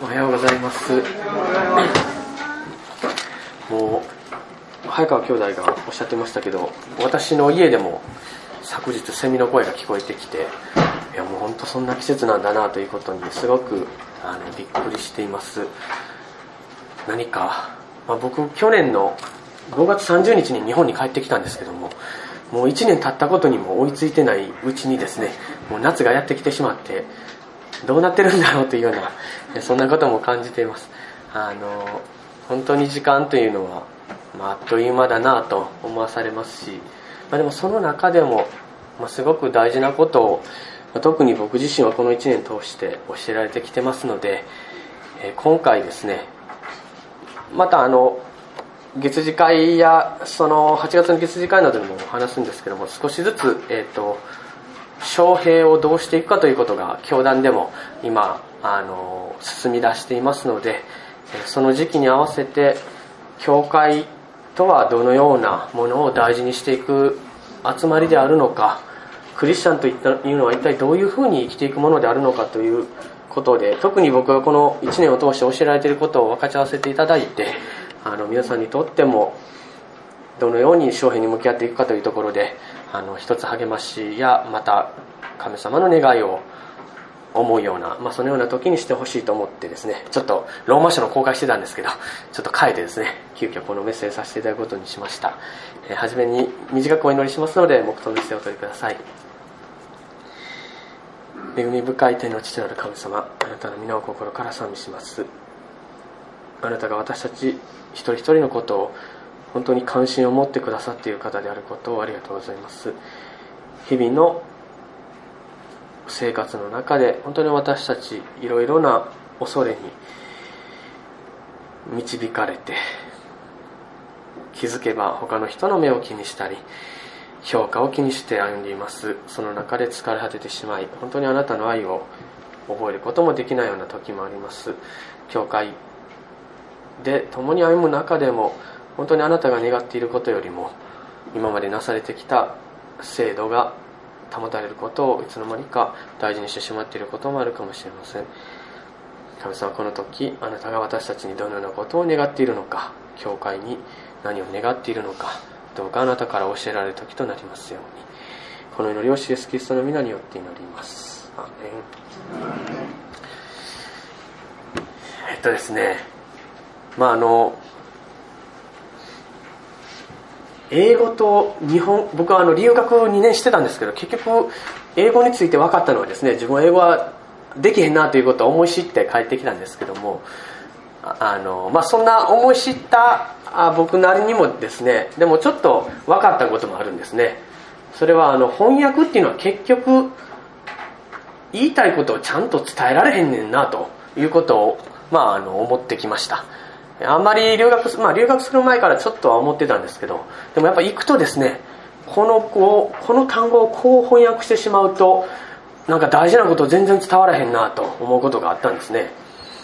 おはようございます。もう早川兄弟がおっしゃってましたけど、私の家でも昨日セミの声が聞こえてきて、いやもう本当そんな季節なんだなということにすごくびっくりしています。何か、僕去年の5月30日に日本に帰ってきたんですけども、もう1年経ったことにも追いついてないうちにですね、もう夏がやってきてしまってどうなってるんだろうというような、そんなことも感じています。本当に時間というのは、あっという間だなと思わされますし、でもその中でも、すごく大事なことを、特に僕自身はこの1年通して教えられてきてますので、今回ですね、また月次会やその8月の月次会などでも話すんですけども、少しずつ招聘をどうしていくかということが教団でも今進み出していますので、その時期に合わせて教会とはどのようなものを大事にしていく集まりであるのか、クリスチャンというのは一体どういうふうに生きていくものであるのかということで、特に僕がこの1年を通して教えられていることを分かち合わせていただいて、皆さんにとってもどのように招聘に向き合っていくかというところで、一つ励ましやまた神様の願いを思うような、そのような時にしてほしいと思ってですね、ちょっとローマ書の公開してたんですけど、ちょっと変えてですね、急遽このメッセージさせていただくことにしました。はじめに短くお祈りしますので、黙祷の姿勢をお取りください。恵み深い天の父なる神様、あなたの皆を心から賛美します。あなたが私たち一人一人のことを本当に関心を持ってくださっている方であることをありがとうございます。日々の生活の中で本当に私たちいろいろな恐れに導かれて、気づけば他の人の目を気にしたり評価を気にして歩んでいます。その中で疲れ果ててしまい、本当にあなたの愛を覚えることもできないような時もあります。教会で共に歩む中でも、本当にあなたが願っていることよりも今までなされてきた制度が保たれることをいつの間にか大事にしてしまっていることもあるかもしれません。神様、この時あなたが私たちにどのようなことを願っているのか、教会に何を願っているのか、どうかあなたから教えられる時となりますように、この祈りをイエスキリストの皆によって祈ります。アーメン。ですね、英語と日本、僕は留学2年してたんですけど、結局英語について分かったのはですね、自分は英語はできへんなということを思い知って帰ってきたんですけども、そんな思い知った僕なりにもですね、でもちょっと分かったこともあるんですね。それは翻訳っていうのは結局言いたいことをちゃんと伝えられへんねんなということを思ってきました。あんまり留学する前からちょっとは思ってたんですけど、でもやっぱ行くとですね、この単語をこう翻訳してしまうと、なんか大事なことを全然伝わらへんなと思うことがあったんですね。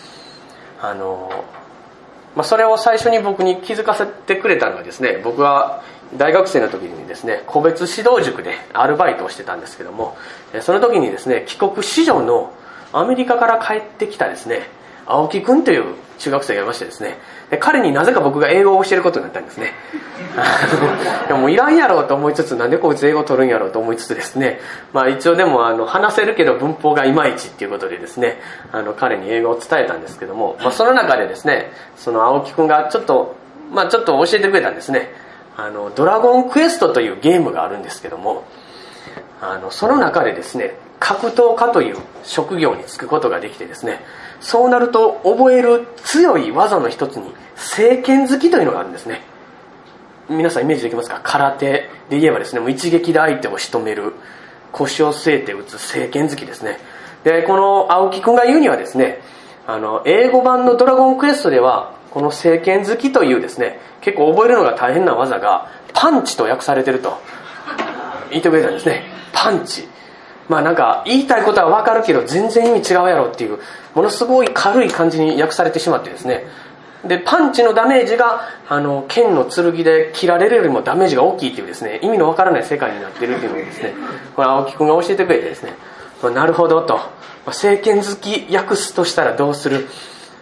それを最初に僕に気づかせてくれたのはですね、僕は大学生の時にですね、個別指導塾でアルバイトをしてたんですけども、その時にですね、帰国子女のアメリカから帰ってきたですね、青木くんという中学生がいましてですね、彼になぜか僕が英語を教えることになったんですね。でもいらんやろうと思いつつ、なんでこいつ英語を取るんやろうと思いつつですね、一応でも話せるけど文法がいまいちっていうことでですね、彼に英語を伝えたんですけども、その中でですね、その青木くんがちょっと教えてくれたんですね。ドラゴンクエストというゲームがあるんですけども、その中でですね、格闘家という職業に就くことができてですね、そうなると覚える強い技の一つに正拳突きというのがあるんですね。皆さんイメージできますか？空手で言えばですね、もう一撃で相手を仕留める、腰を据えて打つ正拳突きですね。で、この青木くんが言うにはですね、英語版のドラゴンクエストではこの正拳突きというですね、結構覚えるのが大変な技がパンチと訳されてると言ってくれたんですね。パンチ、なんか言いたいことは分かるけど全然意味違うやろっていう、ものすごい軽い感じに訳されてしまってですね、でパンチのダメージが剣の剣で切られるよりもダメージが大きいっていうですね、意味の分からない世界になってるっていうのをですね、これ青木くんが教えてくれてですね、なるほどと、正拳突き訳すとしたらどうする、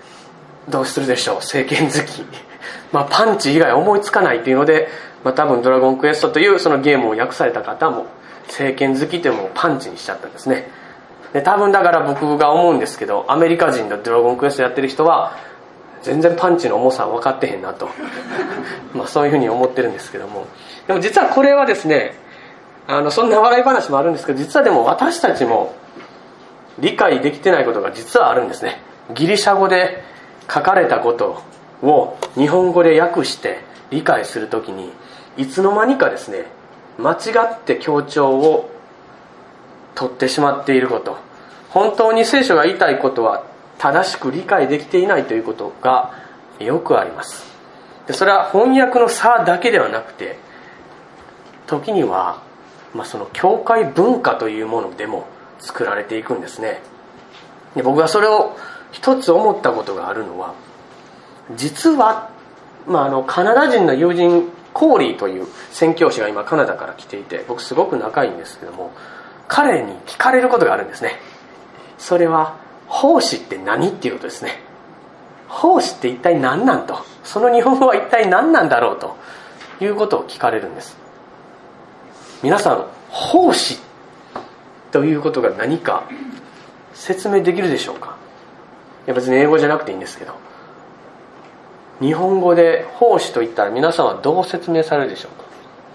どうするでしょう、聖剣好きパンチ以外思いつかないっていうので、多分ドラゴンクエストというそのゲームを訳された方も聖剣好きっていうのをパンチにしちゃったんですね。で多分だから僕が思うんですけど、アメリカ人のドラゴンクエストやってる人は全然パンチの重さは分かってへんなとそういうふうに思ってるんですけども、でも実はこれはですね、そんな笑い話もあるんですけど、実はでも私たちも理解できてないことが実はあるんですね。ギリシャ語で書かれたことを日本語で訳して理解するときに、いつの間にかですね、間違って強調を取ってしまっていること、本当に聖書が言いたいことは正しく理解できていないということがよくあります。でそれは翻訳の差だけではなくて、時には、その教会文化というものでも作られていくんですね。で僕がそれを一つ思ったことがあるのは、実は、カナダ人の友人コーリーという宣教師が今カナダから来ていて、僕すごく仲いいんですけども、彼に聞かれることがあるんですね。それは奉仕って何っていうことですね。奉仕って一体何なんと、その日本語は一体何なんだろうということを聞かれるんです。皆さん、奉仕ということが何か説明できるでしょうか。いや別に英語じゃなくていいんですけど、日本語で奉仕と言ったら皆さんはどう説明されるでしょうか。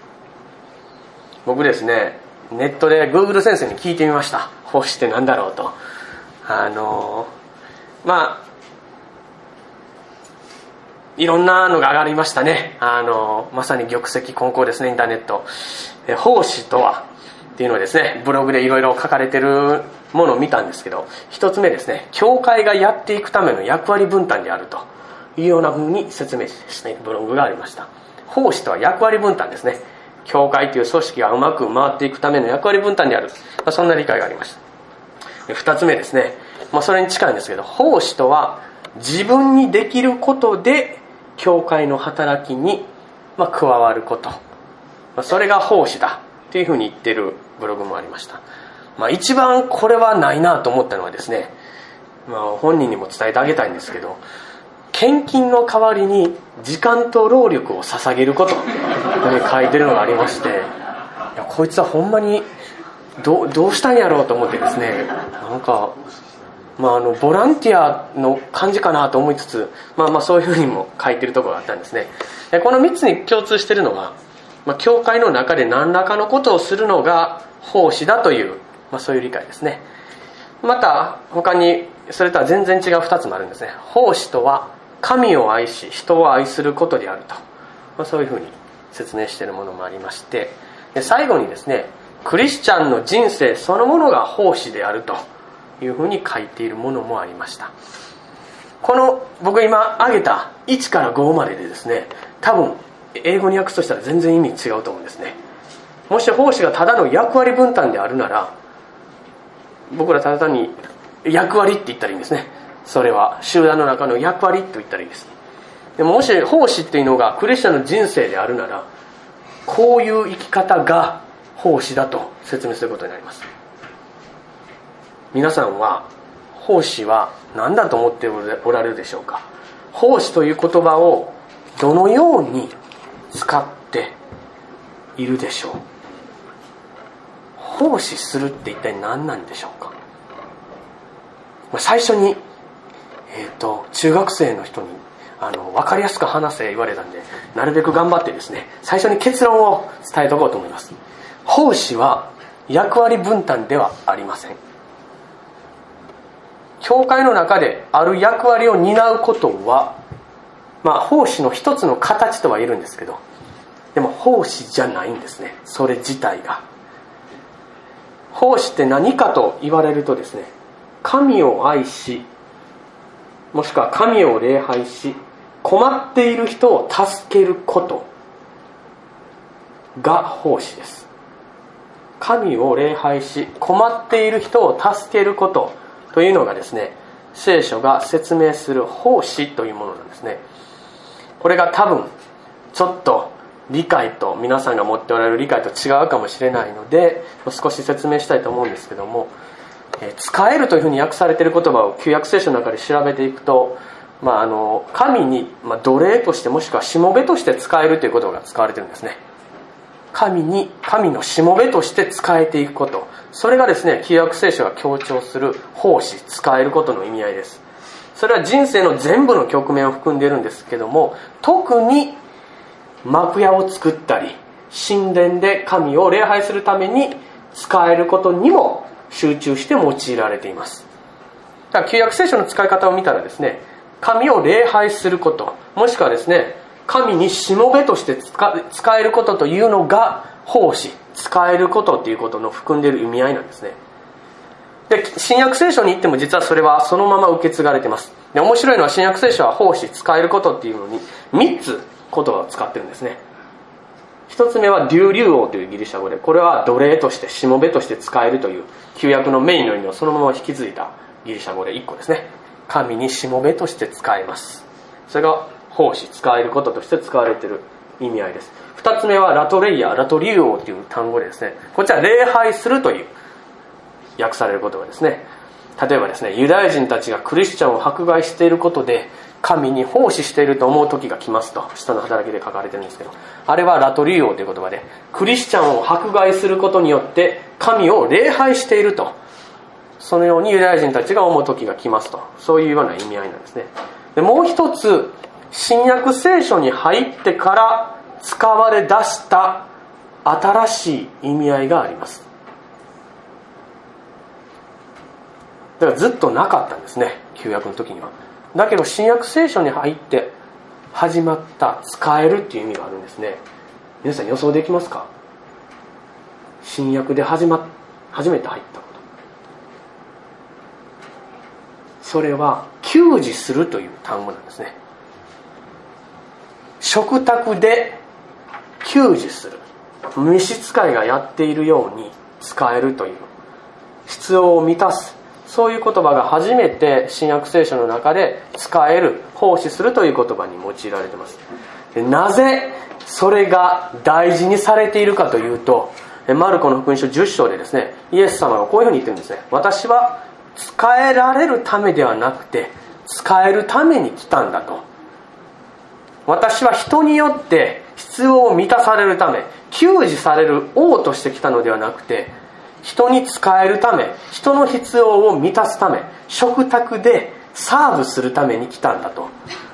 僕ですね、ネットで Google 先生に聞いてみました。奉仕って何だろうと。いろんなのが上がりましたね。まさに玉石混交ですね、インターネット。奉仕とはっていうのをですね、ブログでいろいろ書かれてるものを見たんですけど、一つ目ですね、教会がやっていくための役割分担であるというような風に説明しているブログがありました。奉仕とは役割分担ですね。教会という組織がうまく回っていくための役割分担である、そんな理解がありました。二つ目ですね、それに近いんですけど、奉仕とは自分にできることで教会の働きに加わること、それが奉仕だっていうふうに言ってるブログもありました。一番これはないなと思ったのはですね、本人にも伝えてあげたいんですけど、献金の代わりに時間と労力を捧げることと書いてるのがありまして、いやこいつはほんまにどうしたんやろうと思ってですね、ボランティアの感じかなと思いつつ、そういうふうにも書いてるところがあったんですね。でこの3つに共通しているのは、教会の中で何らかのことをするのが奉仕だという、そういう理解ですね。また他にそれとは全然違う2つもあるんですね。奉仕とは神を愛し人を愛することであると、そういうふうに説明しているものもありまして、で最後にですね、クリスチャンの人生そのものが奉仕であるというふうに書いているものもありました。この僕今挙げた1から5まででですね、多分英語に訳すとしたら全然意味違うと思うんですね。もし奉仕がただの役割分担であるなら、僕らただ単に役割って言ったらいいんですね。それは集団の中の役割と言ったらいいです。でももし奉仕っていうのがクリスチャンの人生であるなら、こういう生き方が奉仕だと説明することになります。皆さんは奉仕は何だと思っておられるでしょうか。奉仕という言葉をどのように使っているでしょう。奉仕するって一体何なんでしょうか。最初に、中学生の人に分かりやすく話せ言われたんで、なるべく頑張ってですね、最初に結論を伝えておこうと思います。奉仕は役割分担ではありません。教会の中である役割を担うことは、奉仕の一つの形とは言えるんですけど、でも奉仕じゃないんですね、それ自体が。奉仕って何かと言われるとですね、神を愛し、もしくは神を礼拝し、困っている人を助けることが奉仕です。神を礼拝し、困っている人を助けることというのがですね、聖書が説明する奉仕というものなんですね。これが多分ちょっと理解と、皆さんが持っておられる理解と違うかもしれないので、少し説明したいと思うんですけども、使えるというふうに訳されている言葉を旧約聖書の中で調べていくと、 神に奴隷としてもしくはしもべとして使えるということが使われているんですね。神のしもべとして使えていくこと、それがですね、旧約聖書が強調する奉仕、使えることの意味合いです。それは人生の全部の局面を含んでいるんですけども、特に幕屋を作ったり神殿で神を礼拝するために使えることにも集中して用いられています。だから旧約聖書の使い方を見たらですね、神を礼拝すること、もしくはですね、神にしもべとして使えることというのが奉仕、使えることということの含んでいる意味合いなんですね。で、新約聖書に行っても実はそれはそのまま受け継がれています。で、面白いのは新約聖書は奉仕、使えることっていうのに3つ言葉を使ってるんですね。1つ目はデューリューオーというギリシャ語で、これは奴隷としてしもべとして使えるという旧約のメインの意味をそのまま引き継いだギリシャ語で1個ですね。神にしもべとして使えます。それが奉仕、使えることとして使われている意味合いです。2つ目はラトレイア、ラトリューオーという単語でですね、こちら礼拝するという訳される言葉ですね。例えばですね、ユダヤ人たちがクリスチャンを迫害していることで神に奉仕していると思う時が来ますと、使徒の働きで書かれているんですけど、あれはラトリューオーという言葉で、クリスチャンを迫害することによって神を礼拝していると、そのようにユダヤ人たちが思う時が来ますと、そういうような意味合いなんですね。で、もう一つ、新約聖書に入ってから使われ出した新しい意味合いがあります。だからずっとなかったんですね、旧約の時には。だけど新約聖書に入って始まった使えるっていう意味があるんですね。皆さん予想できますか？新約で初めて入ったこと、それは給仕するという単語なんですね。食卓で給仕する、召使いがやっているように使えるという、必要を満たす、そういう言葉が初めて新約聖書の中で使える、奉仕するという言葉に用いられています。で、なぜそれが大事にされているかというと、マルコの福音書10章でですね、イエス様がこういうふうに言ってるんですね。私は使えられるためではなくて使えるために来たんだと。私は人によって必要を満たされるため、給仕される王として来たのではなくて、人に使えるため、人の必要を満たすため、食卓でサーブするために来たんだと、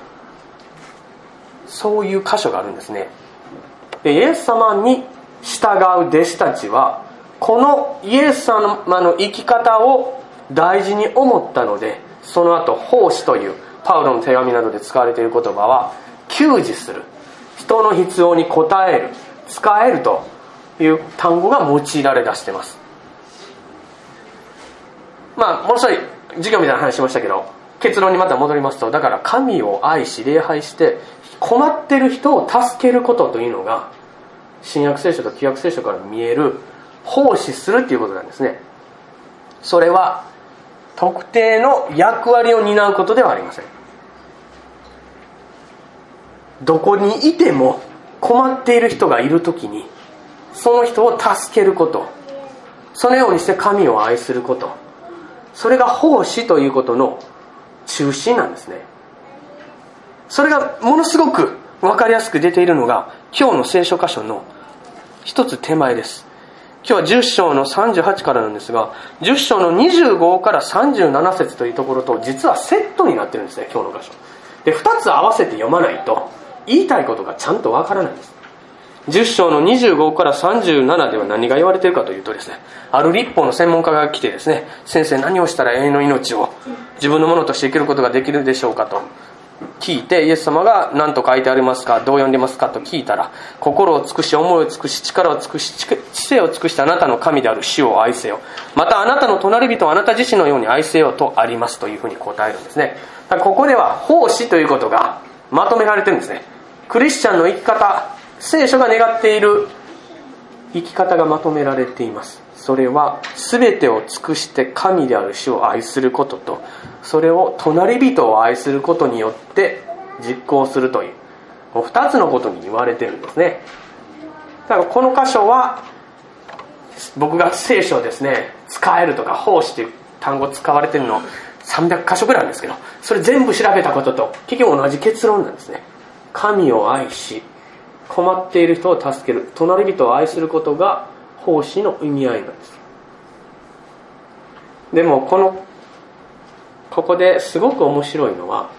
そういう箇所があるんですね。で、イエス様に従う弟子たちはこのイエス様の生き方を大事に思ったので、その後奉仕というパウロの手紙などで使われている言葉は給仕する、人の必要に応える、使えるという単語が用いられ出しています。ものすごい授業みたいな話しましたけど、結論にまた戻りますと、だから神を愛し礼拝して困っている人を助けることというのが新約聖書と旧約聖書から見える奉仕するということなんですね。それは特定の役割を担うことではありません。どこにいても困っている人がいるときにその人を助けること、そのようにして神を愛すること、それが奉仕ということの中心なんですね。それがものすごく分かりやすく出ているのが今日の聖書箇所の一つ手前です。今日は10章の38からなんですが、10章の25から37節というところと実はセットになってるんですね、今日の箇所で。2つ合わせて読まないと言いたいことがちゃんとわからないんです。10章の25から37では何が言われているかというとですね、ある律法の専門家が来てですね、先生何をしたら永遠の命を自分のものとして生きることができるでしょうかと聞いて、イエス様が何と書いてありますか、どう読んでますかと聞いたら、心を尽くし、思いを尽くし、力を尽くし、知性を尽くしてあなたの神である主を愛せよ、またあなたの隣人をあなた自身のように愛せよとありますというふうに答えるんですね。ここでは奉仕ということがまとめられてるんですね。クリスチャンの生き方、聖書が願っている生き方がまとめられています。それは全てを尽くして神である主を愛することと、それを隣人を愛することによって実行するという2つのことに言われているんですね。だからこの箇所は僕が聖書をですね、使えるとか奉仕という単語使われているのを 300箇所ぐらいあるんですけど、それ全部調べたことと結局同じ結論なんですね。神を愛し困っている人を助ける、隣人を愛することが奉仕の意味合いなんです。でもここですごく面白いのは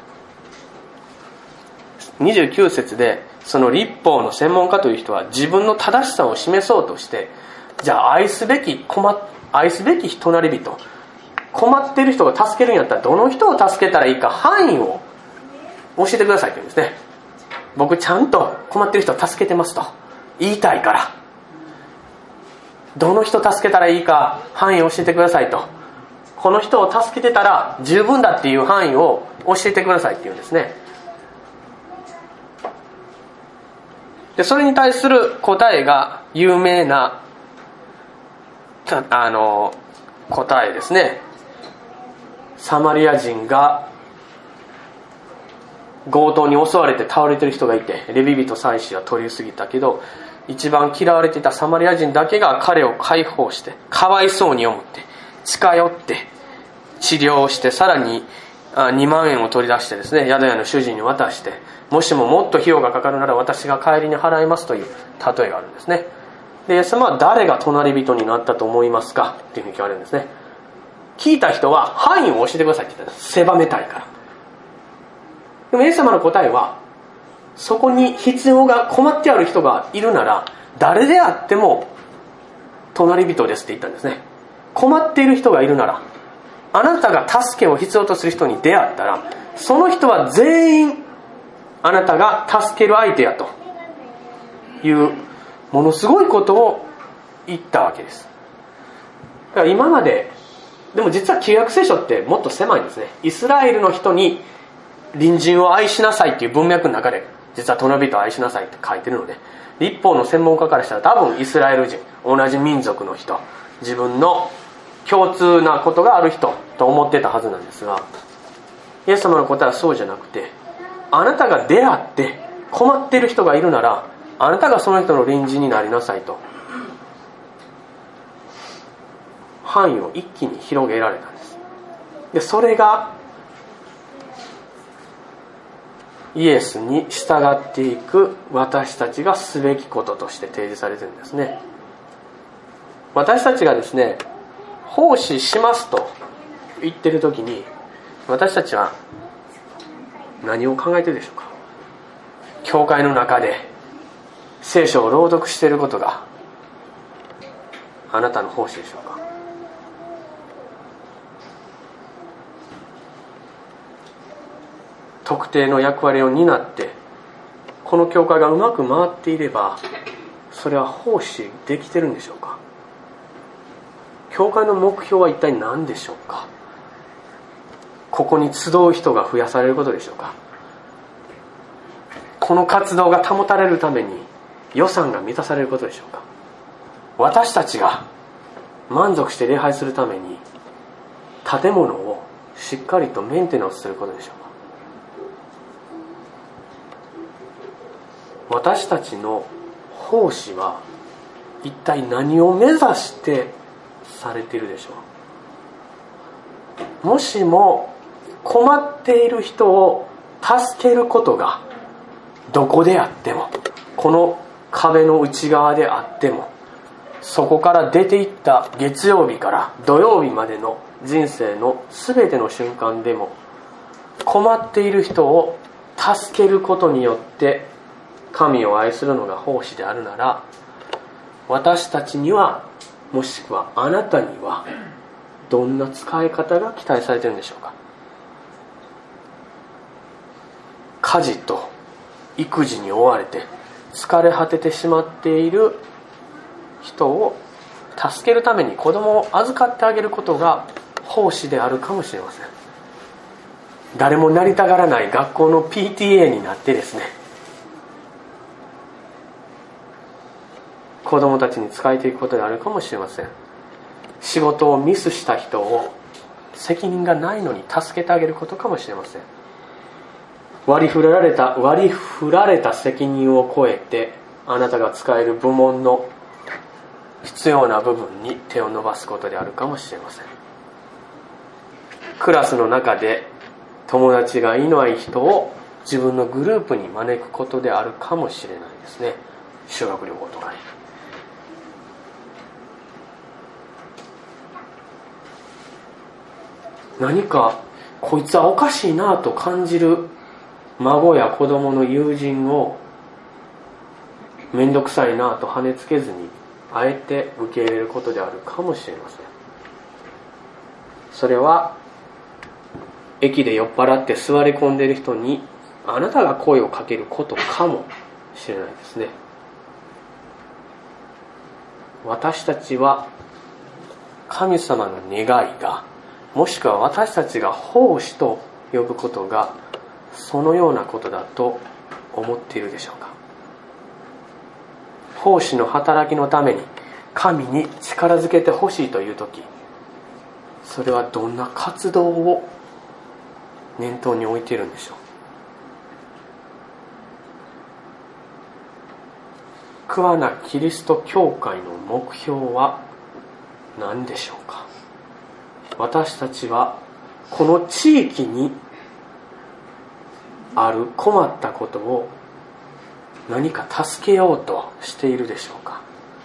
29節で、その律法の専門家という人は自分の正しさを示そうとして、じゃあ愛すべき隣人、困っている人を助けるんやったらどの人を助けたらいいか範囲を教えてくださいって言うんですね。僕ちゃんと困っている人を助けてますと言いたいから、どの人助けたらいいか範囲を教えてくださいと、この人を助けてたら十分だっていう範囲を教えてくださいって言うんですね。でそれに対する答えが有名な答えですね。サマリア人が強盗に襲われて倒れてる人がいて、レビ人祭司は取り過ぎたけど、一番嫌われていたサマリア人だけが彼を解放して、かわいそうに思って近寄って治療をして、さらに2万円を取り出してですね、宿屋の主人に渡して、もしももっと費用がかかるなら私が帰りに払いますという例えがあるんですね。でイエス様は誰が隣人になったと思いますかっていうふうに聞かれるんですね。聞いた人は範囲を教えてくださいって言ったんです。狭めたいから。でもイエス様の答えは、そこに必要が困ってある人がいるなら誰であっても隣人ですって言ったんですね。困っている人がいるなら、あなたが助けを必要とする人に出会ったら、その人は全員あなたが助ける相手やというものすごいことを言ったわけです。だから今まででも実は旧約聖書ってもっと狭いんですね。イスラエルの人に隣人を愛しなさいっていう文脈の中で実は隣人を愛しなさいって書いてるので、律法の専門家からしたら多分イスラエル人、同じ民族の人、自分の共通なことがある人と思ってたはずなんですが、イエス様の答えはそうじゃなくて、あなたが出会って困っている人がいるならあなたがその人の隣人になりなさいと範囲を一気に広げられたんです。でそれがイエスに従っていく私たちがすべきこととして提示されているんですね。私たちがですね、奉仕しますと言っているときに、私たちは何を考えているでしょうか。教会の中で聖書を朗読していることがあなたの奉仕でしょうか。特定の役割を担ってこの教会がうまく回っていれば、それは奉仕できてるんでしょうか。教会の目標は一体何でしょうか。ここに集う人が増やされることでしょうか。この活動が保たれるために予算が満たされることでしょうか。私たちが満足して礼拝するために建物をしっかりとメンテナンスすることでしょうか。私たちの奉仕は一体何を目指してされているでしょう。もしも困っている人を助けることがどこであっても、この壁の内側であっても、そこから出ていった月曜日から土曜日までの人生の全ての瞬間でも、困っている人を助けることによって神を愛するのが奉仕であるなら、私たちには、もしくはあなたにはどんな使い方が期待されているんでしょうか。家事と育児に追われて疲れ果ててしまっている人を助けるために子供を預かってあげることが奉仕であるかもしれません。誰もなりたがらない学校の PTA になってですね、子供たちに仕えていくことであるかもしれません。仕事をミスした人を責任がないのに助けてあげることかもしれません。割り振られた責任を超えてあなたが使える部門の必要な部分に手を伸ばすことであるかもしれません。 クラスの中で友達がいない人を自分のグループに招くことであるかもしれないですね。修学旅行とかに。何かこいつはおかしいなと感じる孫や子供の友人をめんどくさいなと跳ねつけずに、あえて受け入れることであるかもしれません。それは駅で酔っ払って座り込んでいる人にあなたが声をかけることかもしれないですね。私たちは神様の願いが、もしくは私たちが奉仕と呼ぶことがそのようなことだと思っているでしょうか。奉仕の働きのために神に力づけてほしいというとき、それはどんな活動を念頭に置いているんでしょう。桑名キリスト教会の目標は何でしょうか。私たちはこの地域にある困ったことを何か助けようとしているでしょうか。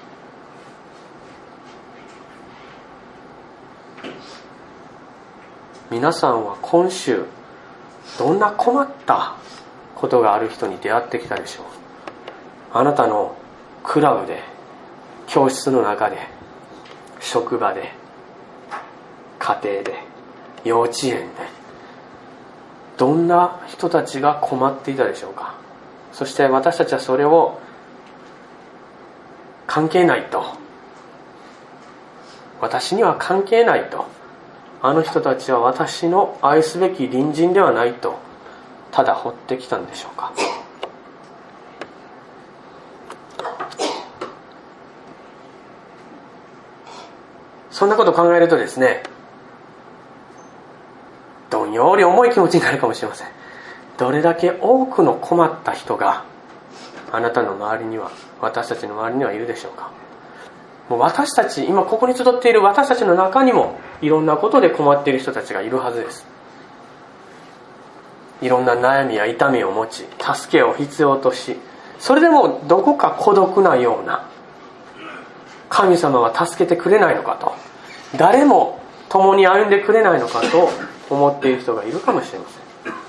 皆さんは今週どんな困ったことがある人に出会ってきたでしょう。あなたのクラブで、教室の中で、職場で、家庭で、幼稚園で、どんな人たちが困っていたでしょうか。そして私たちはそれを関係ないと、私には関係ないと、あの人たちは私の愛すべき隣人ではないとただ放ってきたんでしょうか。そんなことを考えるとですね、どんより重い気持ちになるかもしれません。どれだけ多くの困った人があなたの周りには、私たちの周りにはいるでしょうか。もう私たち、今ここに集っている私たちの中にもいろんなことで困っている人たちがいるはずです。いろんな悩みや痛みを持ち、助けを必要とし、それでもどこか孤独なような、神様は助けてくれないのかと、誰も共に歩んでくれないのかと思っている人がいるかもしれません。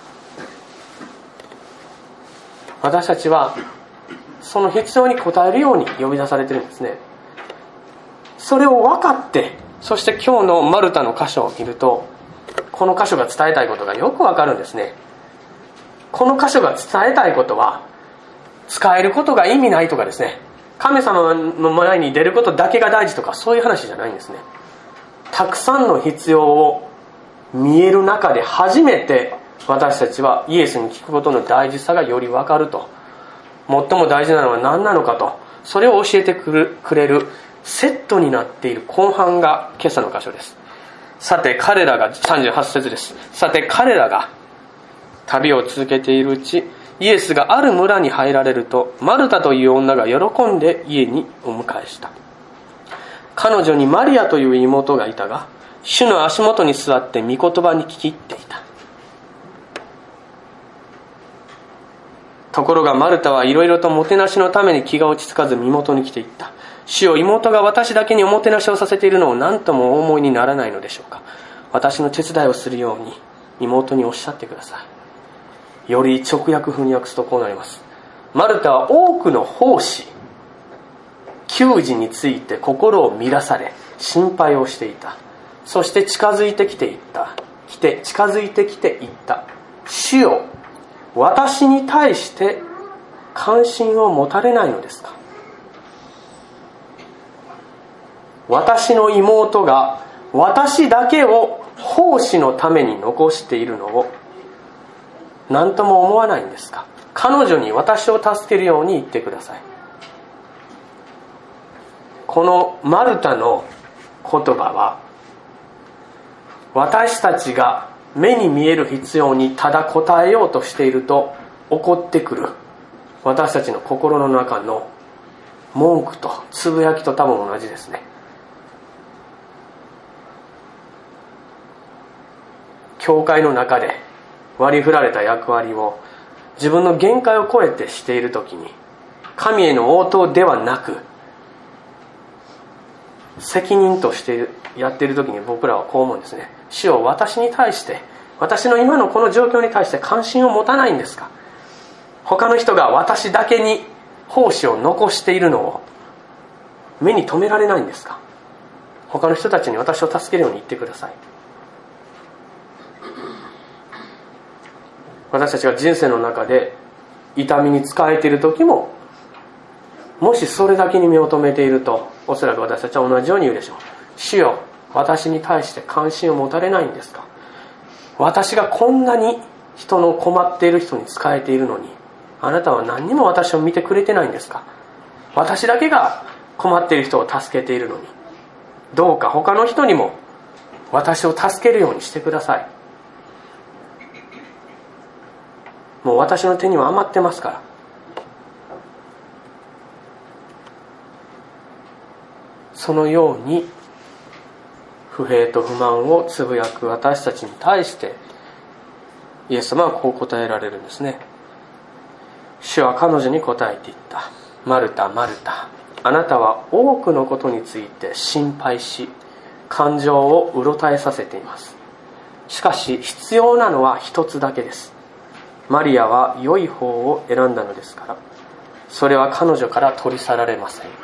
私たちはその必要に応えるように呼び出されているんですね。それを分かって、そして今日のマルタの箇所を見ると、この箇所が伝えたいことがよく分かるんですね。この箇所が伝えたいことは、使えることが意味ないとかですね、神様の前に出ることだけが大事とか、そういう話じゃないんですね。たくさんの必要を見える中で初めて私たちはイエスに聞くことの大事さがより分かると。最も大事なのは何なのかと、それを教えてくれるセットになっている後半が今朝の箇所です。さて彼らが、38節です。さて彼らが旅を続けているうち、イエスがある村に入られると、マルタという女が喜んで家にお迎えした。彼女にマリアという妹がいたが、主の足元に座って御言葉に聞き入っていた。ところがマルタはいろいろともてなしのために気が落ち着かず身元に来ていった。主よ、妹が私だけにおもてなしをさせているのを何ともお思いにならないのでしょうか。私の手伝いをするように妹におっしゃってください。より直訳風に訳すとこうなります。マルタは多くの奉仕、給仕について心を乱され心配をしていた。そして近づいてきていった。主よ、私に対して関心を持たれないのですか。私の妹が私だけを奉仕のために残しているのを何とも思わないんですか。彼女に私を助けるように言ってください。このマルタの言葉は、私たちが目に見える必要にただ答えようとしていると起こってくる私たちの心の中の文句とつぶやきと多分同じですね。 教会の中で割り振られた役割を自分の限界を超えてしているときに、神への応答ではなく責任としてやっているときに、僕らはこう思うんですね。主よ、私に対して、私の今のこの状況に対して関心を持たないんですか？他の人が私だけに奉仕を残しているのを目に留められないんですか？他の人たちに私を助けるように言ってください。私たちが人生の中で痛みに仕えている時も、もしそれだけに目を留めていると、おそらく私たちは同じように言うでしょう。主よ、私に対して関心を持たれないんですか？私がこんなに人の困っている人に仕えているのに、あなたは何にも私を見てくれてないんですか？私だけが困っている人を助けているのに、どうか他の人にも私を助けるようにしてください。もう私の手には余ってますから。そのように不平と不満をつぶやく私たちに対して、イエス様はこう答えられるんですね。主は彼女に答えて言った。マルタ、マルタ、あなたは多くのことについて心配し、感情をうろたえさせています。しかし必要なのは一つだけです。マリアは良い方を選んだのですから、それは彼女から取り去られません。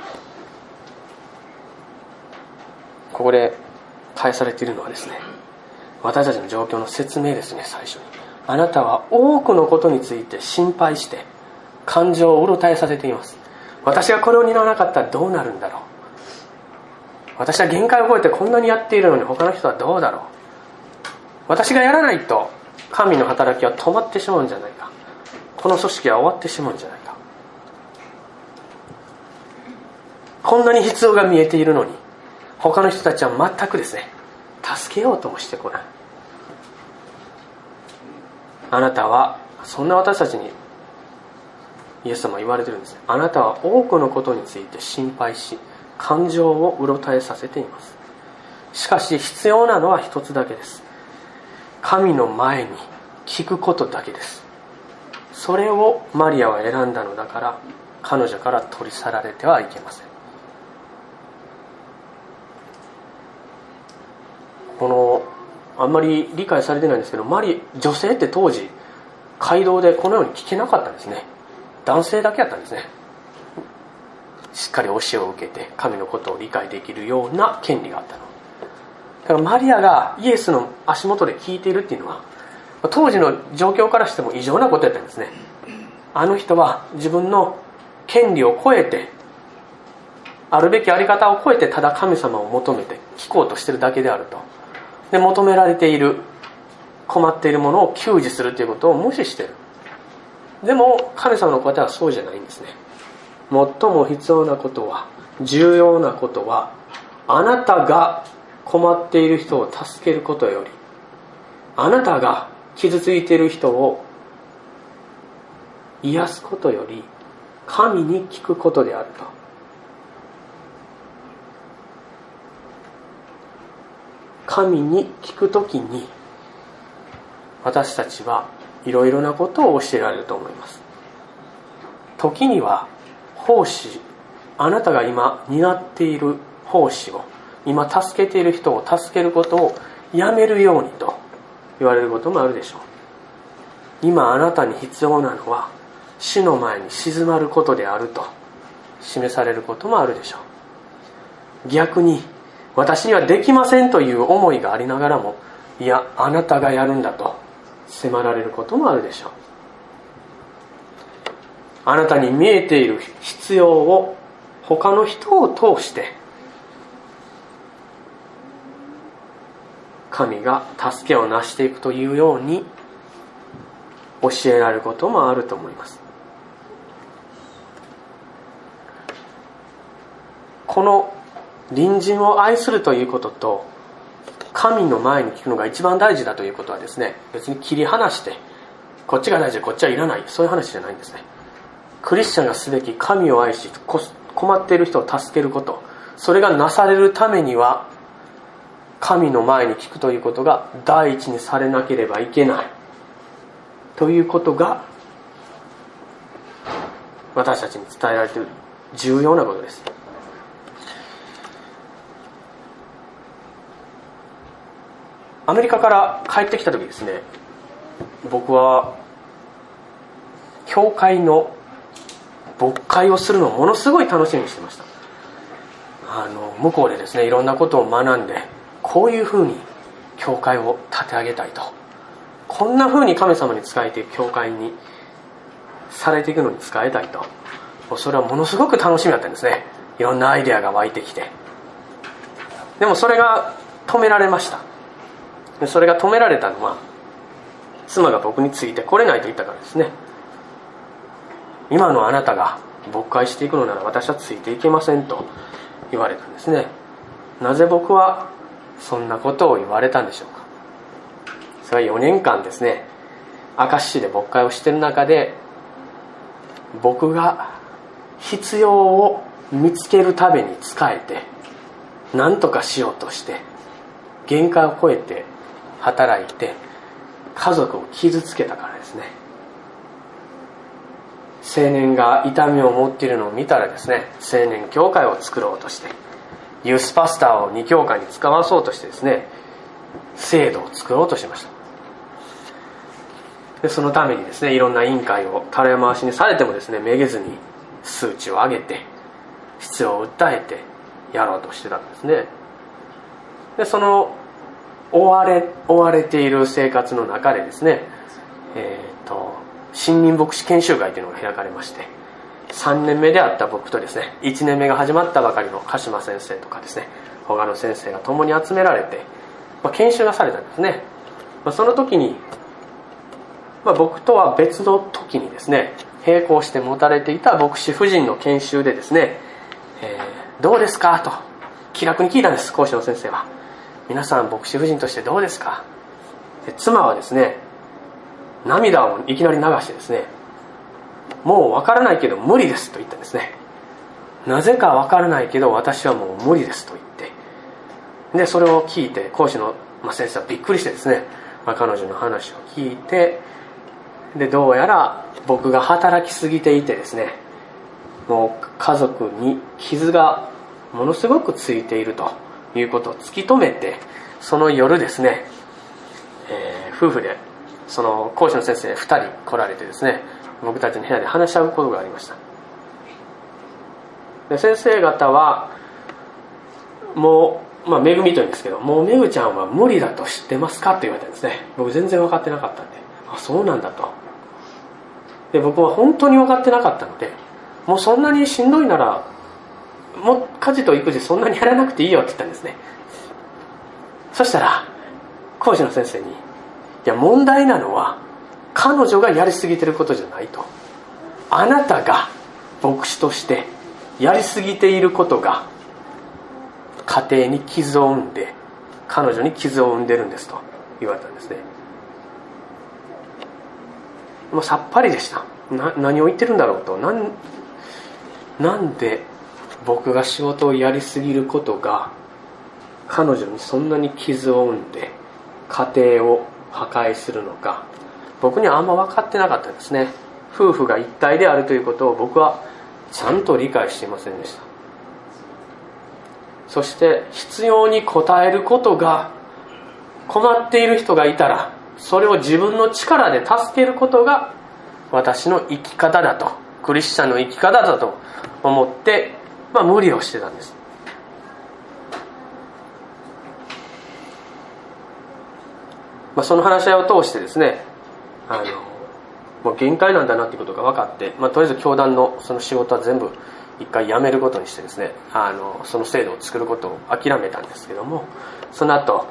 ここで返されているのはですね、私たちの状況の説明ですね。最初に、あなたは多くのことについて心配して感情をうろたえさせています。私がこれを担わなかったらどうなるんだろう。私は限界を超えてこんなにやっているのに他の人はどうだろう。私がやらないと神の働きは止まってしまうんじゃないか。この組織は終わってしまうんじゃないか。こんなに必要が見えているのに他の人たちは全くですね、助けようともしてこない。あなたは、そんな私たちにイエス様は言われてるんです。あなたは多くのことについて心配し、感情をうろたえさせています。しかし必要なのは一つだけです。神の前に聞くことだけです。それをマリアは選んだのだから、彼女から取り去られてはいけません。あんまり理解されてないんですけど、女性って当時街道でこのように聞けなかったんですね。男性だけやったんですね。しっかり教えを受けて神のことを理解できるような権利があったの。だからマリアがイエスの足元で聞いているっていうのは、当時の状況からしても異常なことやったんですね。あの人は自分の権利を超えて、あるべきあり方を超えて、ただ神様を求めて聞こうとしているだけであると。で、求められている困っているものを給仕するということを無視している。でも神様の答えはそうじゃないんですね。最も必要なことは、重要なことは、あなたが困っている人を助けることより、あなたが傷ついている人を癒すことより、神に聞くことであると。神に聞くときに、私たちはいろいろなことを教えられると思います。時には奉仕、あなたが今担っている奉仕を、今助けている人を助けることをやめるようにと言われることもあるでしょう。今あなたに必要なのは死の前に静まることであると示されることもあるでしょう。逆に私にはできませんという思いがありながらも、いや、あなたがやるんだと迫られることもあるでしょう。あなたに見えている必要を他の人を通して神が助けをなしていくというように教えられることもあると思います。この隣人を愛するということと神の前に聞くのが一番大事だということはですね、別に切り離してこっちが大事でこっちはいらない、そういう話じゃないんですね。クリスチャンがすべき神を愛し困っている人を助けること、それがなされるためには神の前に聞くということが第一にされなければいけないということが私たちに伝えられている重要なことです。アメリカから帰ってきた時ですね、僕は教会の牧会をするのをものすごい楽しみにしてました。向こうでですね、いろんなことを学んで、こういうふうに教会を立て上げたいと、こんなふうに神様に仕えて教会にされていくのに仕えたいと、それはものすごく楽しみだったんですね。いろんなアイデアが湧いてきて。でもそれが止められました。でそれが止められたのは、妻が僕についてこれないと言ったからですね。今のあなたが牧会していくのなら私はついていけませんと言われたんですね。なぜ僕はそんなことを言われたんでしょうか。それは4年間ですね、明石市で牧会をしている中で、僕が必要を見つけるために仕えて何とかしようとして限界を超えて働いて家族を傷つけたからですね。青年が痛みを持っているのを見たらですね、青年教会を作ろうとしてユースパスターを2教会に使わそうとしてですね、制度を作ろうとしました。でそのためにですね、いろんな委員会を垂れ回しにされてもですね、めげずに数値を上げて必要を訴えてやろうとしてたんですね。でその追われている生活の中でですね、新任牧師研修会というのが開かれまして、3年目であった僕とですね、1年目が始まったばかりの鹿島先生とかですね、他の先生が共に集められて、研修がされたんですね。その時に、僕とは別の時にですね、並行して持たれていた牧師夫人の研修でですね、どうですかと気楽に聞いたんです、講師の先生は。皆さん牧師夫人としてどうですか。で妻はですね、涙をいきなり流してですね、もうわからないけど無理ですと言ったんですね。なぜかわからないけど私はもう無理ですと言って、でそれを聞いて講師の先生はびっくりしてですね、彼女の話を聞いて、でどうやら僕が働きすぎていてですね、もう家族に傷がものすごくついているということを突き止めて、その夜ですね、夫婦でその講師の先生2人来られてですね、僕たちの部屋で話し合うことがありました。で先生方はもう、めぐみというんですけど、もうめぐちゃんは無理だと知ってますかって言われたんですね。僕全然分かってなかったんで、あ、そうなんだと。で僕は本当に分かってなかったので、もうそんなにしんどいならもう家事と育児そんなにやらなくていいよって言ったんですね。そしたら講師の先生に、いや問題なのは彼女がやりすぎてることじゃないと、あなたが牧師としてやりすぎていることが家庭に傷を生んで彼女に傷を生んでるんですと言われたんですね。もうさっぱりでした。何を言ってるんだろうと。なんで僕が仕事をやりすぎることが彼女にそんなに傷を生んで家庭を破壊するのか、僕にはあんま分かってなかったですね。夫婦が一体であるということを僕はちゃんと理解していませんでした。そして必要に応えることが困っている人がいたら、それを自分の力で助けることが私の生き方だと、クリスチャンの生き方だと思って、無理をしてたんです。その話し合いを通してですね、もう限界なんだなっていうことが分かって、とりあえず教団のその仕事は全部一回やめることにしてですね、その制度を作ることを諦めたんですけども、その後、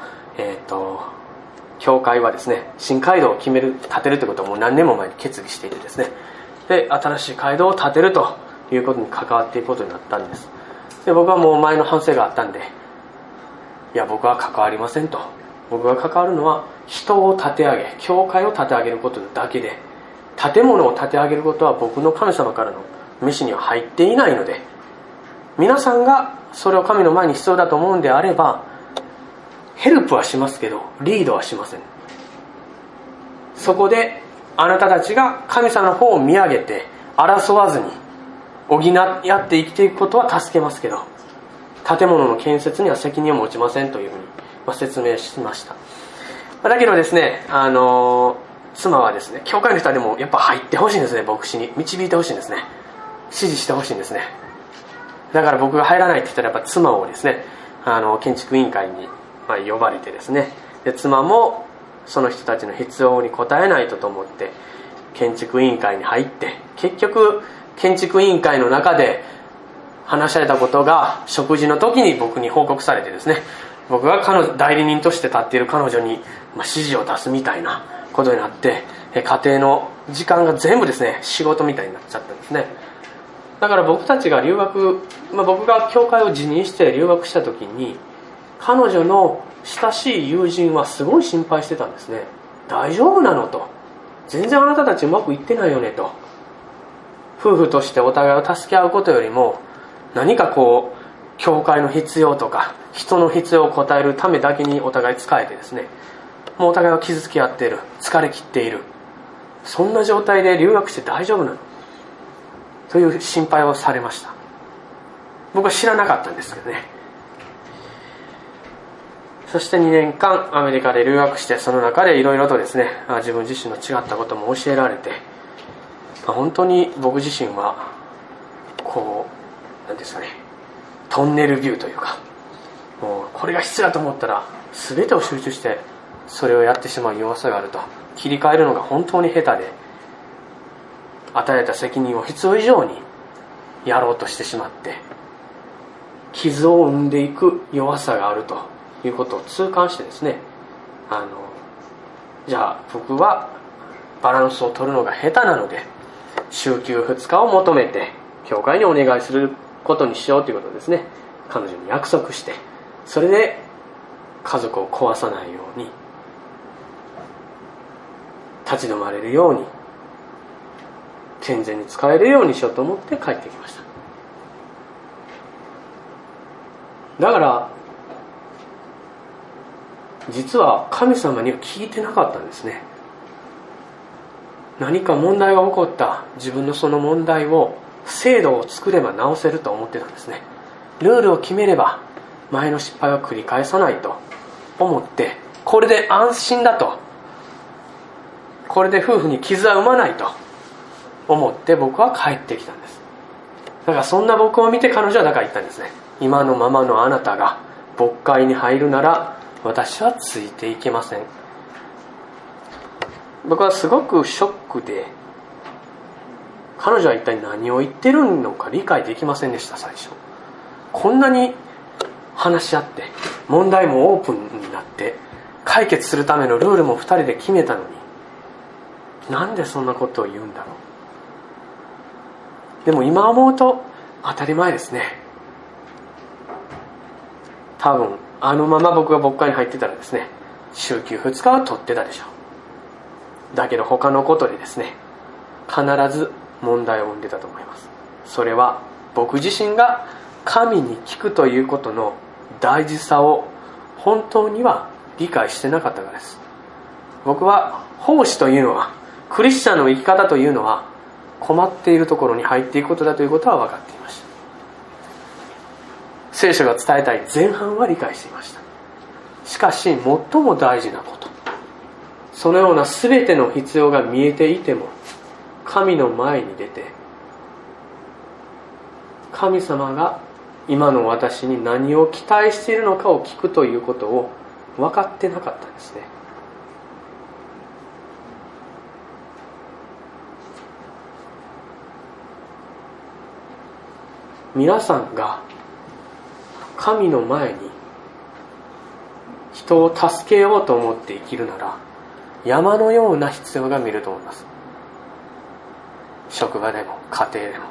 教会はですね、新街道を建てるということをもう何年も前に決議していてですね、で新しい街道を建てるということに関わっていくことになったんです。で僕はもう前の反省があったんで、いや僕は関わりませんと。僕が関わるのは人を立て上げ、教会を立て上げることだけで、建物を立て上げることは僕の神様からの飯には入っていないので、皆さんがそれを神の前に必要だと思うんであれば、 ヘルプはしますけどリードはしません。そこであなたたちが神様の方を見上げて争わずに補い合って生きていくことは助けますけど、建物の建設には責任を持ちませんというふうに説明しました。だけどですね、妻はですね、教会の人はでもやっぱ入ってほしいんですね。牧師に導いてほしいんですね。指示してほしいんですね。だから僕が入らないって言ったらやっぱ妻をですね、建築委員会に呼ばれてですね、で妻もその人たちの必要に応えないとと思って建築委員会に入って、結局建築委員会の中で話し合えたことが食事の時に僕に報告されてですね、僕が代理人として立っている彼女に指示を出すみたいなことになって、家庭の時間が全部ですね仕事みたいになっちゃったんですね。だから僕たちが留学、僕が教会を辞任して留学した時に、彼女の親しい友人はすごい心配してたんですね。大丈夫なのと、全然あなたたちうまくいってないよねと。夫婦としてお互いを助け合うことよりも、何か教会の必要とか人の必要を応えるためだけにお互い仕えてですね、もうお互いを傷つけ合っている、疲れ切っている、そんな状態で留学して大丈夫なのという心配をされました。僕は知らなかったんですけどね。そして2年間アメリカで留学して、その中でいろいろとですね、自分自身の違ったことも教えられて、本当に僕自身は何ですかね、トンネルビューというか、もうこれが必要だと思ったら全てを集中してそれをやってしまう弱さがあると。切り替えるのが本当に下手で、与えた責任を必要以上にやろうとしてしまって傷を生んでいく弱さがあるということを痛感してですね、じゃあ僕はバランスを取るのが下手なので週休2日を求めて教会にお願いすることにしようということをですね、彼女に約束して、それで家族を壊さないように、立ち止まれるように、健全に使えるようにしようと思って帰ってきました。だから実は神様には聞いてなかったんですね。何か問題が起こった自分のその問題を制度を作れば直せると思ってたんですね。ルールを決めれば前の失敗を繰り返さないと思って、これで安心だと、これで夫婦に傷は生まないと思って僕は帰ってきたんです。だからそんな僕を見て彼女はだから言ったんですね。今のままのあなたが牧会に入るなら私はついていけません。僕はすごくショックで、彼女は一体何を言ってるのか理解できませんでした。最初こんなに話し合って問題もオープンになって解決するためのルールも2人で決めたのに、なんでそんなことを言うんだろう。でも今思うと当たり前ですね。多分あのまま僕が牧会に入ってたらですね、週休2日は取ってたでしょう。だけど他のことでですね、必ず問題を生んでたと思います。それは僕自身が神に聞くということの大事さを本当には理解してなかったからです。僕は奉仕というのは、クリスチャンの生き方というのは、困っているところに入っていくことだということは分かっていました。聖書が伝えたい前半は理解していました。しかし最も大事なこと、そのような全ての必要が見えていても、神の前に出て神様が今の私に何を期待しているのかを聞くということを分かってなかったんですね。皆さんが神の前に人を助けようと思って生きるなら、山のような必要が見えると思います。職場でも家庭でも。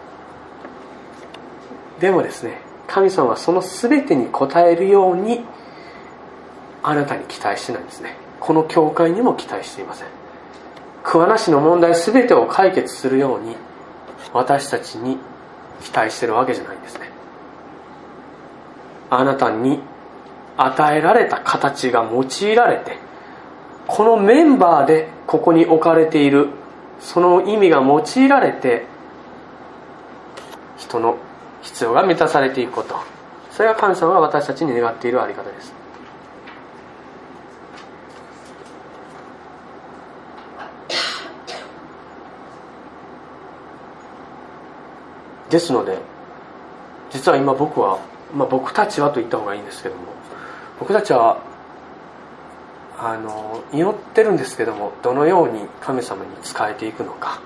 でもですね、神様はその全てに応えるようにあなたに期待してないんですね。この教会にも期待していません。桑名市の問題全てを解決するように私たちに期待しているわけじゃないんですね。あなたに与えられた形が用いられて、このメンバーでここに置かれているその意味が用いられて、人の必要が満たされていくこと、それが神様が私たちに願っているあり方です。ですので、実は今僕たちはと言った方がいいんですけども、僕たちは祈ってるんですけども、どのように神様に仕えていくのか、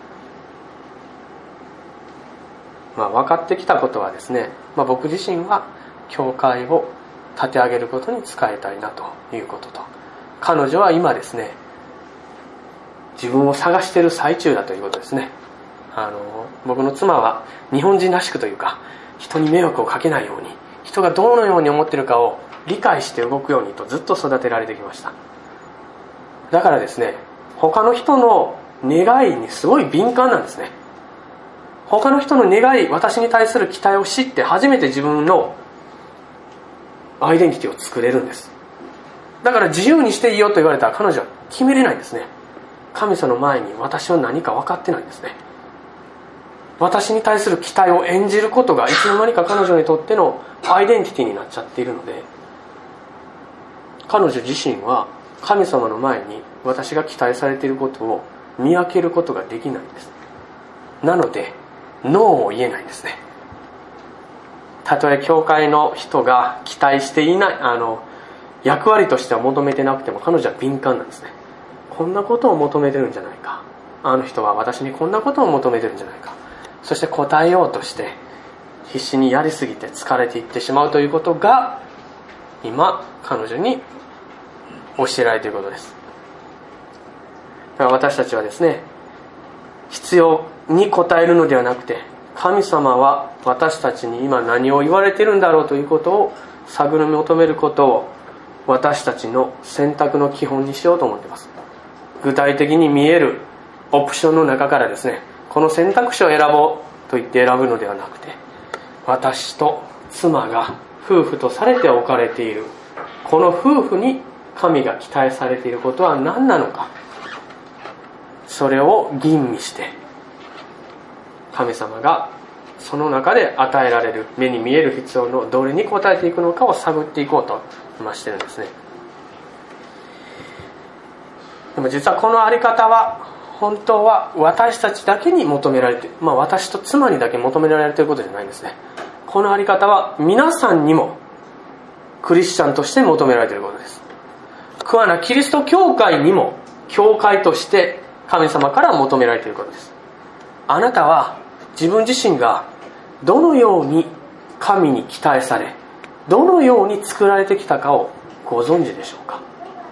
分かってきたことはですね、僕自身は教会を立て上げることに仕えたいなということと、彼女は今ですね、自分を探している最中だということですね。僕の妻は日本人らしくというか、人に迷惑をかけないように、人がどのように思っているかを理解して動くようにとずっと育てられてきました。だからですね、他の人の願いにすごい敏感なんですね。他の人の願い、私に対する期待を知って初めて自分のアイデンティティを作れるんです。だから自由にしていいよと言われたら彼女は決めれないんですね。神様の前に私は何か分かってないんですね。私に対する期待を演じることがいつの間にか彼女にとってのアイデンティティになっちゃっているので、彼女自身は神様の前に私が期待されていることを見分けることができないんです。なのでノーを言えないんですね。たとえ教会の人が期待していない役割としては求めてなくても、彼女は敏感なんですね。こんなことを求めてるんじゃないか、あの人は私にこんなことを求めてるんじゃないか、そして答えようとして必死にやりすぎて疲れていってしまうということが今彼女に教えられていることです。だから私たちはですね、必要に応えるのではなくて、神様は私たちに今何を言われているんだろうということを探り求めることを私たちの選択の基本にしようと思っています。具体的に見えるオプションの中からですね、この選択肢を選ぼうと言って選ぶのではなくて、私と妻が夫婦とされて置かれているこの夫婦に神が期待されていることは何なのか、それを吟味して神様がその中で与えられる目に見える必要のどれに応えていくのかを探っていこうと今してるんですね。でも実はこのあり方は本当は私たちだけに求められている、私と妻にだけ求められていることじゃないんですね。このあり方は皆さんにもクリスチャンとして求められていることです。桑名キリスト教会にも教会として神様から求められていることです。あなたは自分自身がどのように神に期待され、どのように作られてきたかをご存知でしょうか。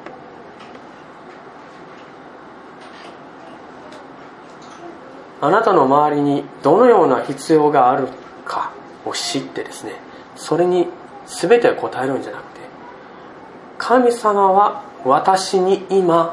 あなたの周りにどのような必要があるかを知ってですね、それに全てを答えるんじゃなくて、神様は私に今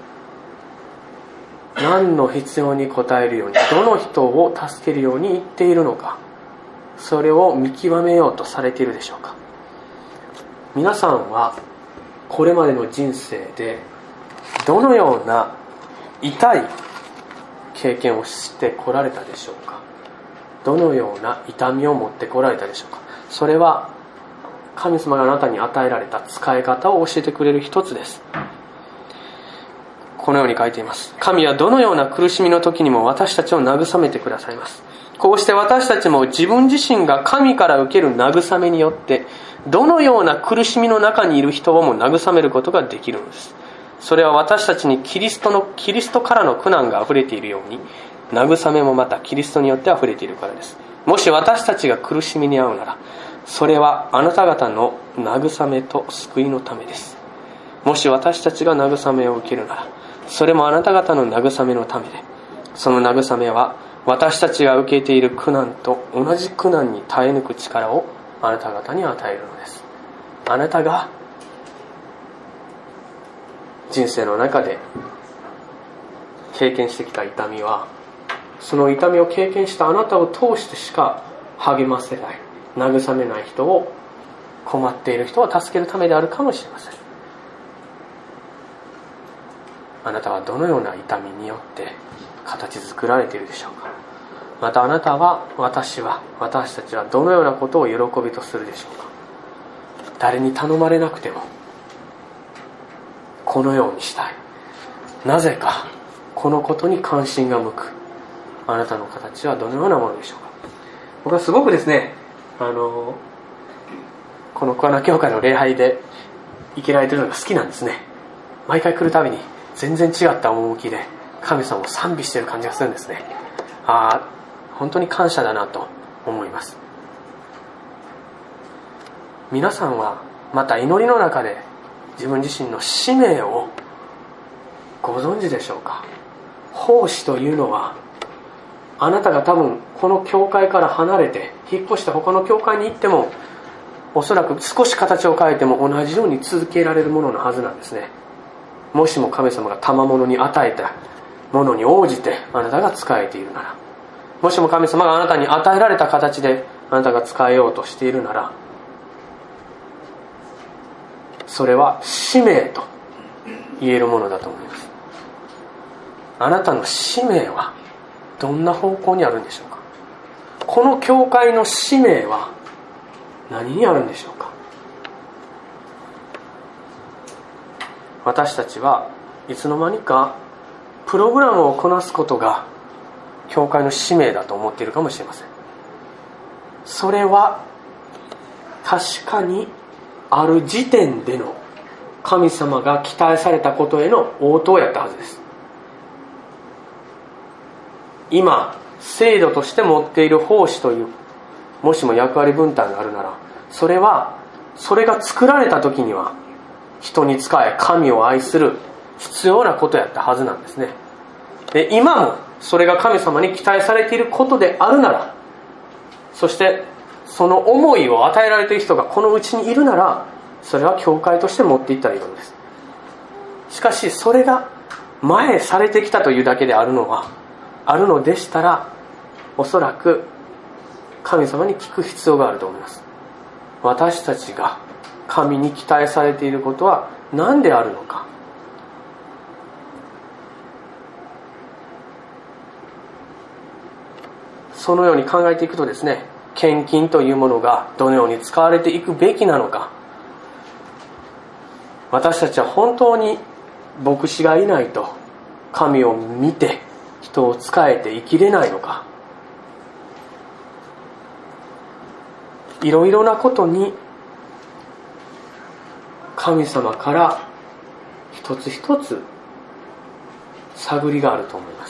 何の必要に応えるように、どの人を助けるように言っているのか、それを見極めようとされているでしょうか。皆さんはこれまでの人生でどのような痛い経験をしてこられたでしょうか。どのような痛みを持ってこられたでしょうか。それは神様があなたに与えられた使い方を教えてくれる一つです。このように書いています。神はどのような苦しみの時にも私たちを慰めてくださいます。こうして私たちも自分自身が神から受ける慰めによってどのような苦しみの中にいる人をも慰めることができるのです。それは私たちにキリストからの苦難が溢れているように、慰めもまたキリストによって溢れているからです。もし私たちが苦しみに遭うなら、それはあなた方の慰めと救いのためです。もし私たちが慰めを受けるなら、それもあなた方の慰めのためで、その慰めは私たちが受けている苦難と同じ苦難に耐え抜く力をあなた方に与えるのです。あなたが人生の中で経験してきた痛みは、その痛みを経験したあなたを通してしか励ませない、慰めない人を困っている人を助けるためであるかもしれません。あなたはどのような痛みによって形作られているでしょうか。またあなたは、私たちはどのようなことを喜びとするでしょうか。誰に頼まれなくてもこのようにしたい。なぜかこのことに関心が向く。あなたの形はどのようなものでしょうか。僕はすごくですね、この桑名教会の礼拝で生けられているのが好きなんですね。毎回来るたびに全然違った趣で神様を賛美している感じがするんですね。本当に感謝だなと思います。皆さんはまた祈りの中で自分自身の使命をご存知でしょうか。奉仕というのは、あなたが多分この教会から離れて引っ越して他の教会に行っても、おそらく少し形を変えても同じように続けられるもののはずなんですね。もしも神様が賜物に与えたものに応じてあなたが使えているなら、もしも神様があなたに与えられた形であなたが使えようとしているなら、それは使命と言えるものだと思います。あなたの使命はどんな方向にあるんでしょうか。この教会の使命は何にあるんでしょうか。私たちはいつの間にかプログラムをこなすことが教会の使命だと思っているかもしれません。それは確かにある時点での神様が期待されたことへの応答やったはずです。今制度として持っている奉仕という、もしも役割分担があるなら、それが作られた時には人に仕え神を愛する必要なことやったはずなんですね。で、今もそれが神様に期待されていることであるなら、そしてその思いを与えられている人がこのうちにいるなら、それは教会として持っていったらいいことです。しかしそれが前されてきたというだけであるのでしたら、おそらく神様に聞く必要があると思います。私たちが神に期待されていることは何であるのか。そのように考えていくとですね、献金というものがどのように使われていくべきなのか。私たちは本当に牧師がいないと神を見て人を仕えて生きれないのか。いろいろなことに神様から一つ一つ探りがあると思います。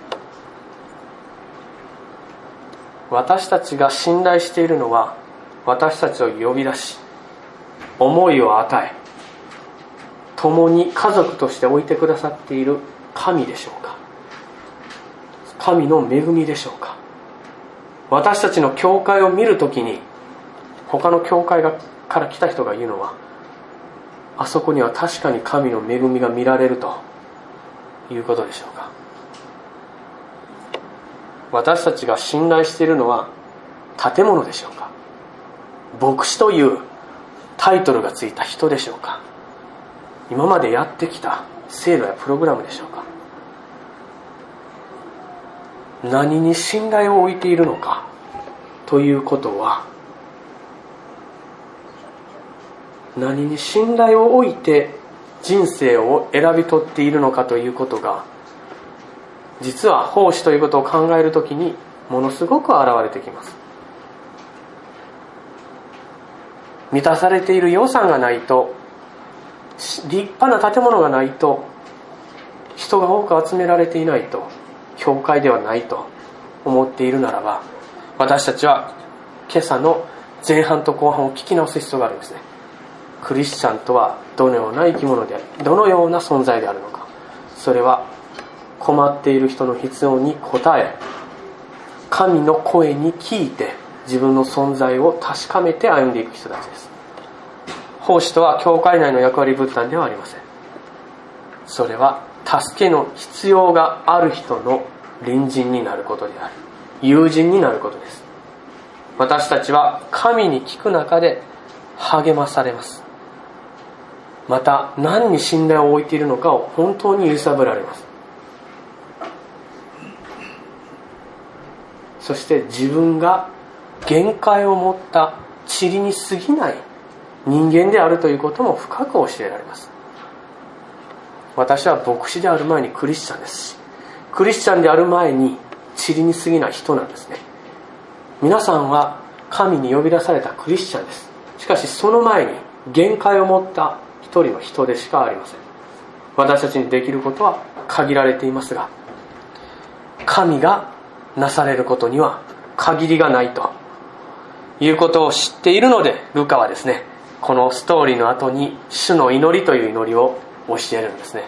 私たちが信頼しているのは、私たちを呼び出し思いを与え共に家族として置いてくださっている神でしょうか。神の恵みでしょうか。私たちの教会を見るときに他の教会から来た人が言うのは、あそこには確かに神の恵みが見られるということでしょうか。私たちが信頼しているのは建物でしょうか。牧師というタイトルがついた人でしょうか。今までやってきた制度やプログラムでしょうか。何に信頼を置いているのかということは、何に信頼を置いて人生を選び取っているのかということが、実は奉仕ということを考えるときにものすごく現れてきます。満たされている予算がないと、立派な建物がないと、人が多く集められていないと、教会ではないと思っているならば、私たちは今朝の前半と後半を聞き直す必要があるんですね。クリスチャンとはどのような生き物であり、どのような存在であるのか。それは困っている人の必要に応え、神の声に聞いて自分の存在を確かめて歩んでいく人たちです。奉仕とは教会内の役割分担ではありません。それは助けの必要がある人の隣人になることである。友人になることです。私たちは神に聞く中で励まされます。また何に信頼を置いているのかを本当に揺さぶられます。そして自分が限界を持った塵に過ぎない人間であるということも深く教えられます。私は牧師である前にクリスチャンですし、クリスチャンである前に塵に過ぎない人なんですね。皆さんは神に呼び出されたクリスチャンです。しかしその前に限界を持った一人は人でしかありません。私たちにできることは限られていますが、神がなされることには限りがないということを知っているので、ルカはですね、このストーリーの後に主の祈りという祈りを教えるんですね。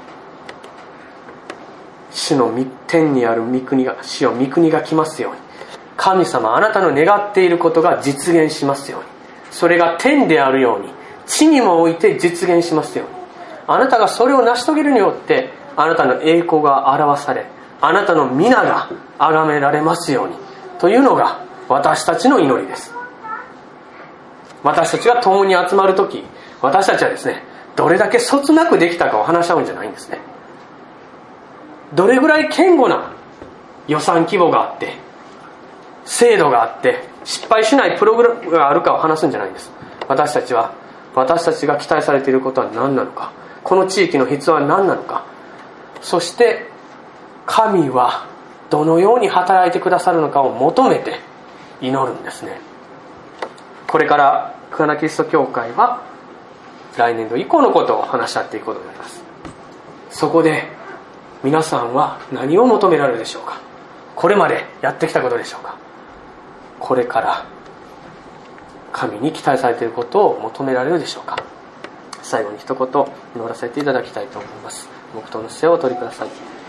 主の天にある御国が、主よ御国が来ますように、神様あなたの願っていることが実現しますように、それが天であるように地にもおいて実現しますように、あなたがそれを成し遂げるによってあなたの栄光が表され、あなたの皆が崇められますようにというのが私たちの祈りです。私たちが共に集まるとき、私たちはですね、どれだけそつなくできたかを話し合うんじゃないんですね。どれぐらい堅固な予算規模があって制度があって失敗しないプログラムがあるかを話すんじゃないんです。私たちが期待されていることは何なのか、この地域の必要は何なのか、そして神はどのように働いてくださるのかを求めて祈るんですね。これから桑名キリスト教会は来年度以降のことを話し合っていくことになります。そこで皆さんは何を求められるでしょうか。これまでやってきたことでしょうか。これから神に期待されていることを求められるでしょうか。最後に一言祈らせていただきたいと思います。黙祷の姿勢をお取りください。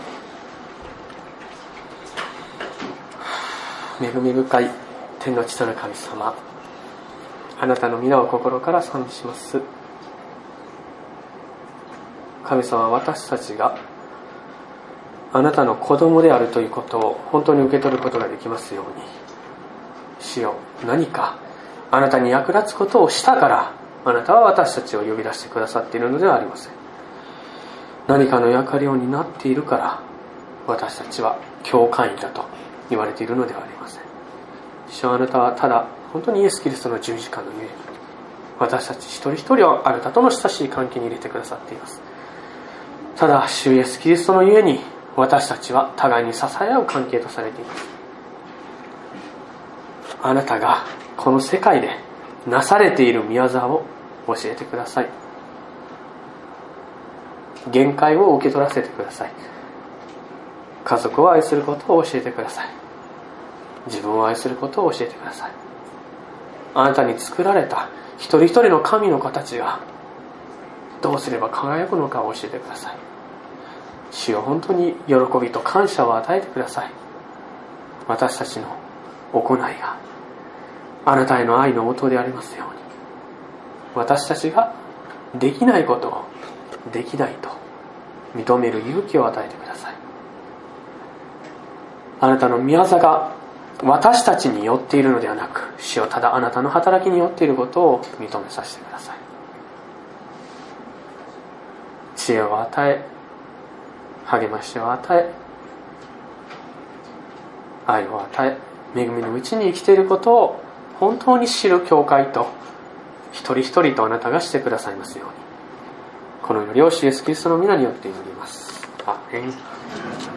恵み深い天の父なる神様、あなたの皆を心から賛美します。神様は私たちがあなたの子供であるということを本当に受け取ることができますように、主よ、何かあなたに役立つことをしたからあなたは私たちを呼び出してくださっているのではありません。何かの役割を担っているから私たちは教会員だと言われているのではありません。主よ、あなたはただ本当にイエス・キリストの十字架のゆえに私たち一人一人をあなたとの親しい関係に入れてくださっています。ただ主イエス・キリストのゆえに私たちは互いに支え合う関係とされています。あなたがこの世界でなされている御業を教えてください。限界を受け取らせてください。家族を愛することを教えてください。自分を愛することを教えてください。あなたに作られた一人一人の神の子たちがどうすれば輝くのかを教えてください。主よ、本当に喜びと感謝を与えてください。私たちの行いがあなたへの愛の元でありますように、私たちができないことをできないと認める勇気を与えてください。あなたの御業が私たちによっているのではなく、主よ、ただあなたの働きによっていることを認めさせてください。知恵を与え、励ましを与え、愛を与え、恵みのうちに生きていることを本当に知る教会と一人一人とあなたがしてくださいますように、この祈りを主イエスキリストの皆によって祈ります。アーメン。